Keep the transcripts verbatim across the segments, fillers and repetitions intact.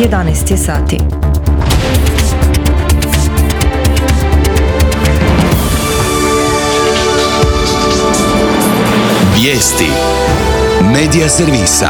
jedanaest je sati. Vijesti Medija servisa.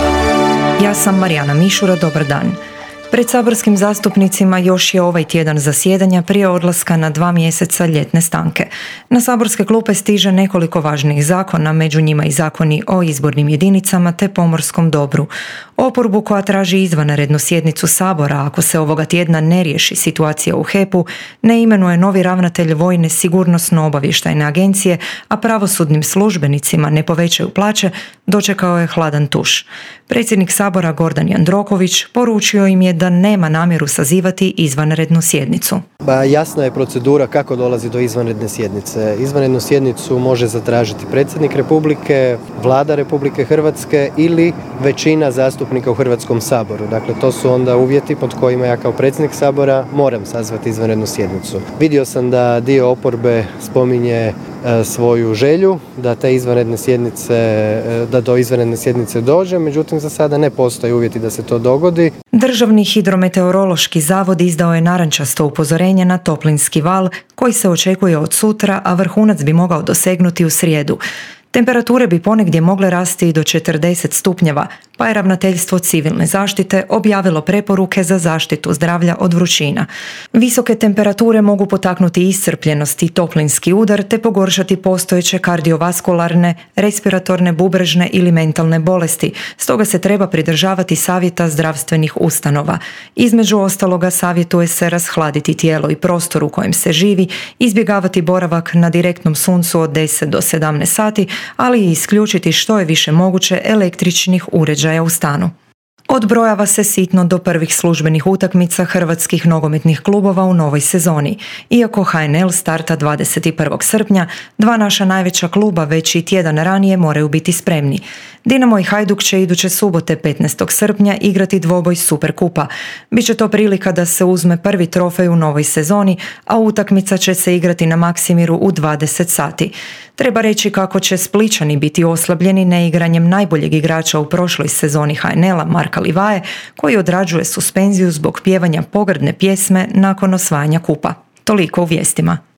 Ja sam Marijana Mišura, dobar dan. Pred saborskim zastupnicima još je ovaj tjedan zasjedanja prije odlaska na dva mjeseca ljetne stanke. Na saborske klupe stiže nekoliko važnih zakona, među njima i zakoni o izbornim jedinicama te pomorskom dobru. Oporbu koja traži izvanrednu sjednicu Sabora ako se ovoga tjedna ne riješi situacija u he pu, ne imenuje novi ravnatelj Vojne sigurnosno-obavještajne agencije, a pravosudnim službenicima ne povećaju plaće, dočekao je hladan tuš. Predsjednik Sabora Gordan Jandroković poručio im je da nema namjeru sazivati izvanrednu sjednicu. Ba, jasna je procedura kako dolazi do izvanredne sjednice. Izvanrednu sjednicu može zatražiti predsjednik Republike, Vlada Republike Hrvatske ili većina zastupnika u Hrvatskom saboru. Dakle, to su onda uvjeti pod kojima ja kao predsjednik Sabora moram sazvati izvanrednu sjednicu. Vidio sam da dio oporbe spominje e, svoju želju da te izvanredne sjednice, e, da do izvanredne sjednice dođe, međutim za sada ne postoje uvjeti da se to dogodi. Državni hidrometeorološki zavod izdao je narančasto upozorenje na toplinski val koji se očekuje od sutra, a vrhunac bi mogao dosegnuti u srijedu. Temperature bi ponegdje mogle rasti i do četrdeset stupnjeva, pa je Ravnateljstvo civilne zaštite objavilo preporuke za zaštitu zdravlja od vrućina. Visoke temperature mogu potaknuti iscrpljenost i toplinski udar te pogoršati postojeće kardiovaskularne, respiratorne, bubrežne ili mentalne bolesti, stoga se treba pridržavati savjeta zdravstvenih ustanova. Između ostaloga savjetuje se rashladiti tijelo i prostor u kojem se živi, izbjegavati boravak na direktnom suncu od deset do sedamnaest sati, ali i isključiti što je više moguće električnih uređaja u stanu. Odbrojava se sitno do prvih službenih utakmica hrvatskih nogometnih klubova u novoj sezoni. Iako ha en el starta dvadeset prvog srpnja, dva naša najveća kluba već i tjedan ranije moraju biti spremni. Dinamo i Hajduk će iduće subote petnaestog srpnja igrati dvoboj Superkupa. Biće to prilika da se uzme prvi trofej u novoj sezoni, a utakmica će se igrati na Maksimiru u dvadeset sati. Treba reći kako će Splićani biti oslabljeni neigranjem najboljeg igrača u prošloj sezoni ha en el-a Marka Livaje, koji odrađuje suspenziju zbog pjevanja pogrdne pjesme nakon osvajanja kupa. Toliko u vijestima.